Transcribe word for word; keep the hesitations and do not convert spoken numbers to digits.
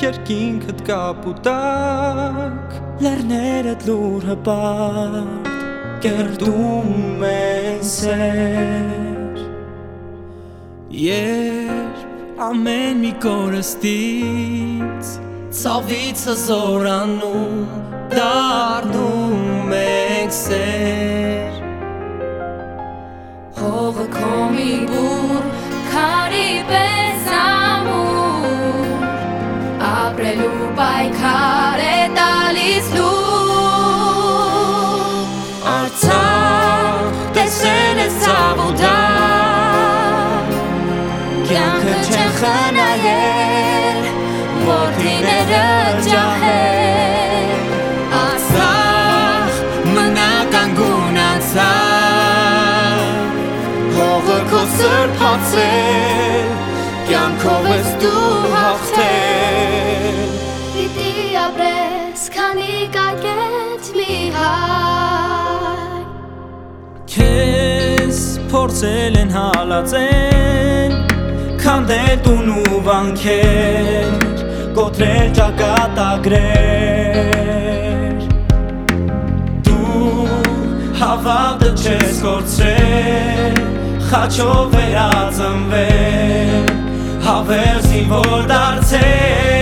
երկինքդ կապուտակ լեռներդ լուր հպարտ կերտում են սեր երբ ամեն մի կորստից ցավից զորանում դառնում ենք սեր Հողը քո մի բուր քարի պես ամուր ապրելու պայքար է տալիս լուր Արցախ տեսել ես ցավ ու դառ կյանքը չեն խնայել որդիները ջահել Արցախ մնական գունացավ հողը քո սրբացել կյանքով ես դու հաղթել Պիտի ապրես քանի կակետ մի հայ Քեզ փորձել են հալածել քանդել տուն ու վանքեր կոտրել ճակատագրեր Դու հավատը չես կորցրել խաչով վերածնվել հավեր զինվոր դարձել